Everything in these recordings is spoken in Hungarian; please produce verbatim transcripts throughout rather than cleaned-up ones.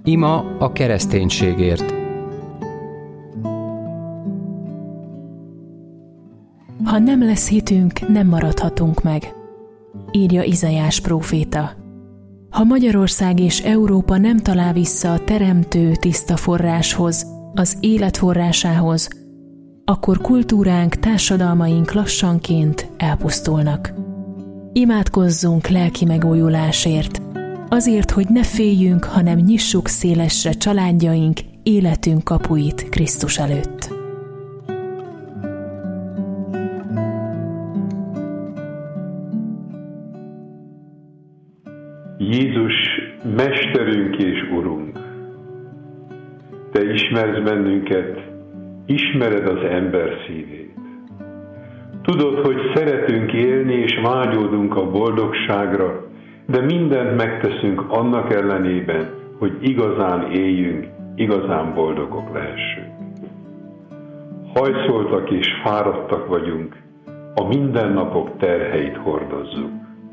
Ima a kereszténységért. Ha nem lesz hitünk, nem maradhatunk meg, írja Izaiás próféta. Ha Magyarország és Európa nem talál vissza a teremtő tiszta forráshoz, az élet forrásához, akkor kultúránk, társadalmaink lassanként elpusztulnak. Imádkozzunk lelki megújulásért, azért, hogy ne féljünk, hanem nyissuk szélesre családjaink, életünk kapuit Krisztus előtt. Jézus, Mesterünk és Urunk, Te ismersz bennünket, ismered az ember szívét. Tudod, hogy szeretünk élni és vágyódunk a boldogságra, de mindent megteszünk annak ellenében, hogy igazán éljünk, igazán boldogok lehessünk. Hajszoltak és fáradtak vagyunk, a mindennapok terheit hordozzuk.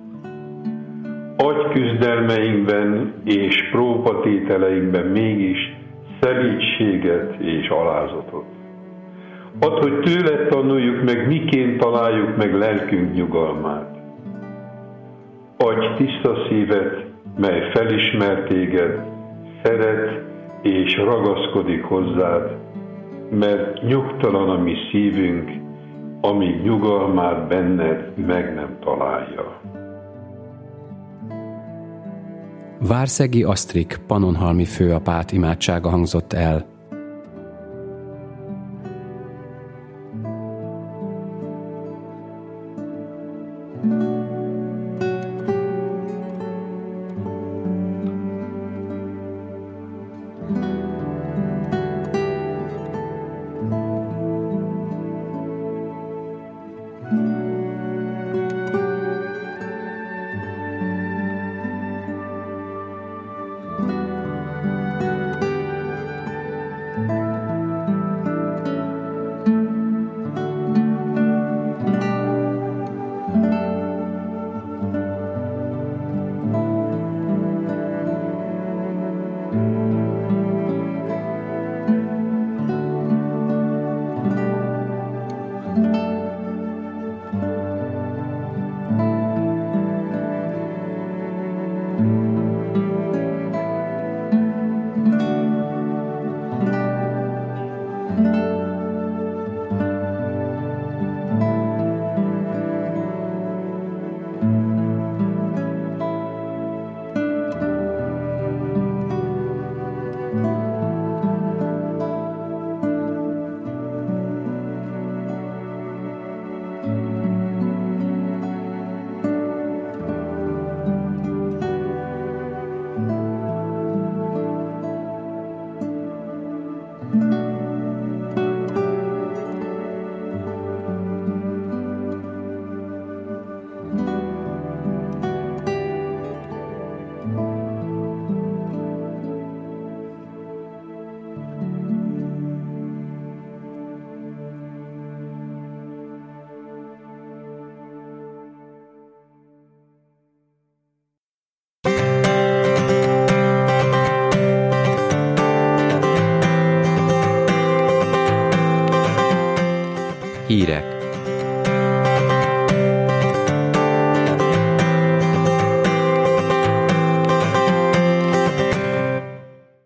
Agyküzdelmeinkben és próbatételeinkben mégis szelídséget és alázatot. Add, hogy tőled tanuljuk meg, miként találjuk meg lelkünk nyugalmát. Adj tiszta szívet, mely felismer téged, szeret és ragaszkodik hozzád, mert nyugtalan a mi szívünk, amíg nyugalmát benned meg nem találja. Várszegi Asztrik pannonhalmi főapát imádsága hangzott el.